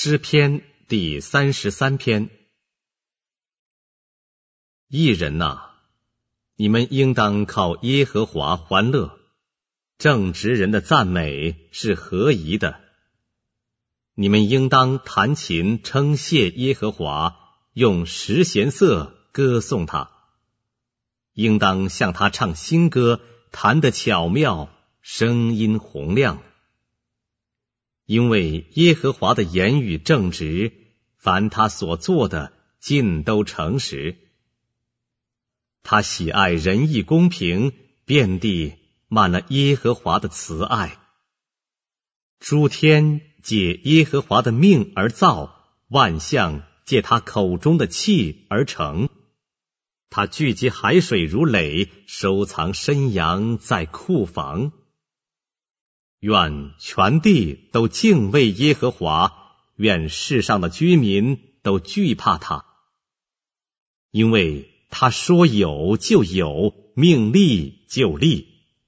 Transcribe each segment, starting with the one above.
诗篇第33篇。义人哪，你们应当靠耶和华欢乐，正直人的赞美是合宜的。你们应当弹琴称谢耶和华，用十弦瑟歌颂他，应当向他唱新歌，弹得巧妙，声音洪亮。因为耶和华的言语正直，凡他所做的尽都诚实。他喜爱仁义公平，遍地满了耶和华的慈爱。诸天借耶和华的命而造，万象借他口中的气而成。他聚集海水如垒，收藏深洋在库房。愿全地都敬畏耶和华，愿世上的居民都惧怕他。因为他说有就有，命立就立。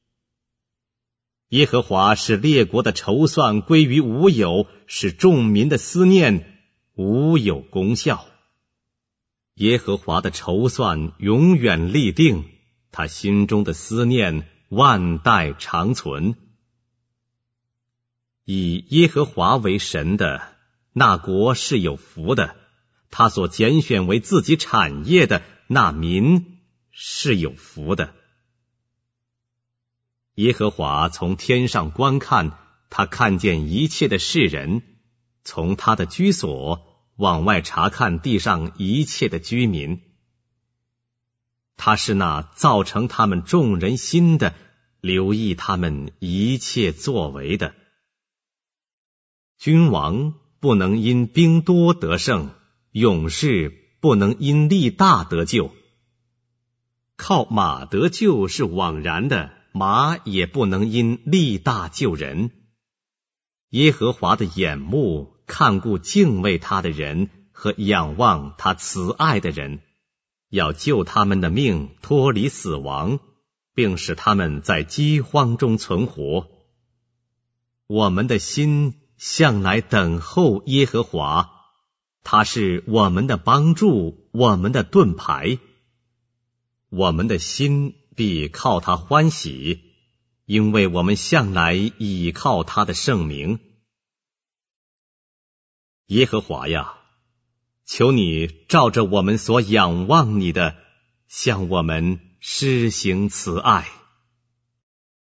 耶和华使列国的筹算归于无有，使众民的思念无有功效。耶和华的筹算永远立定，他心中的思念万代长存。以耶和华为神的，那国是有福的；他所拣选为自己产业的，那民是有福的。耶和华从天上观看，他看见一切的世人，从他的居所往外查看地上一切的居民。他是那造成他们众人心的，留意他们一切作为的。君王不能因兵多得胜，勇士不能因力大得救。靠马得救是枉然的，马也不能因力大救人。耶和华的眼目看顾敬畏他的人和仰望他慈爱的人，要救他们的命脱离死亡，并使他们在饥荒中存活。我们的心向来等候耶和华，他是我们的帮助，我们的盾牌。我们的心必靠他欢喜，因为我们向来倚靠他的圣名。耶和华呀，求你照着我们所仰望你的，向我们施行慈爱。